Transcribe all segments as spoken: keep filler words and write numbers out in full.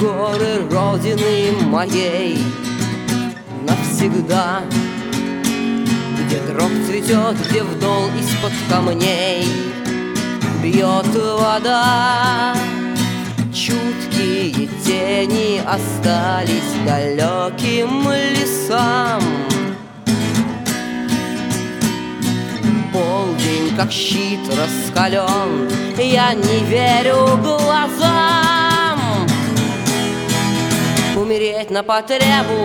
горы родины моей навсегда, где дрог цветет, где вдол из-под камней бьет вода. Чуткие тени остались далеким лесам. Полдень, как щит, раскален, я не верю глазам. Умереть на потребу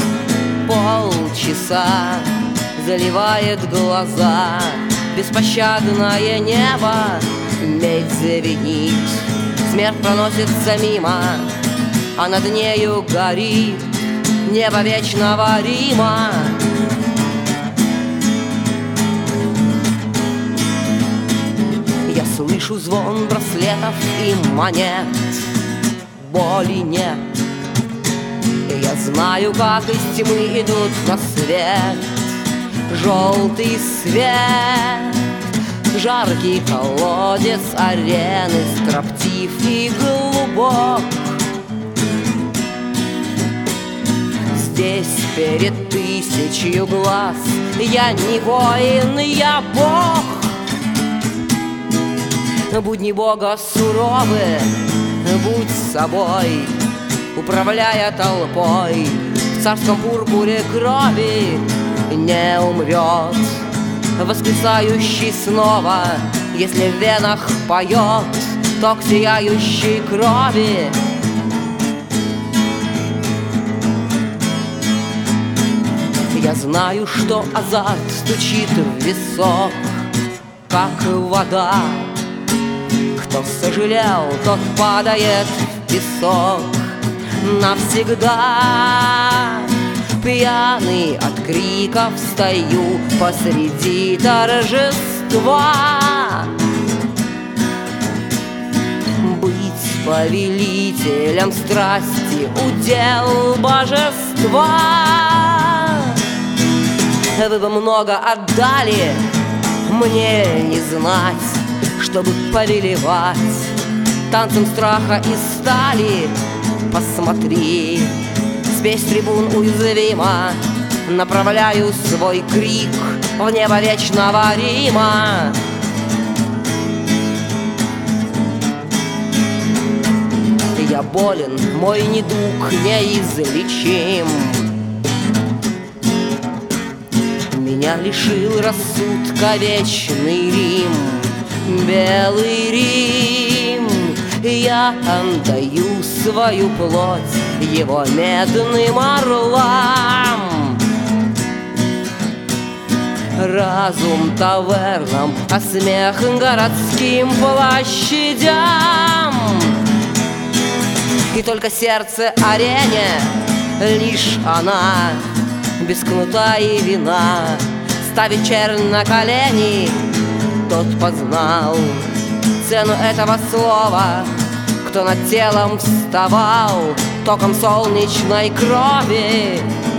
полчаса заливает глаза. Беспощадное небо медь звенит, смерть проносится мимо, а над нею горит небо вечного Рима. Я слышу звон браслетов и монет, боли нет. Я знаю, как из тьмы идут на свет желтый свет. Жаркий колодец арены строптив и глубок. Здесь перед тысячью глаз я не воин, я бог. Будни бога суровы, будь собой, управляя толпой. В царском пурпуре крови не умрет воскресающий снова, если в венах поет ток сияющей крови. Я знаю, что азарт стучит в висок, как вода. Кто сожалел, тот падает в песок навсегда. Пьяный от криков стою посреди торжества. Быть повелителем страсти удел божества. Вы бы много отдали, мне не знать, чтобы повелевать танцем страха и стали. Посмотри, спесь трибун уязвима, направляю свой крик в небо вечного Рима. Я болен, мой недуг неизлечим. Меня лишил рассудка вечный Рим, белый Рим. Я отдаю свою плоть его медным орлам. Разум тавернам, а смех городским площадям. И только сердце арене, лишь она, без кнута и вина, ставит чернь на колени. Тот познал цену этого слова, кто над телом вставал током солнечной крови.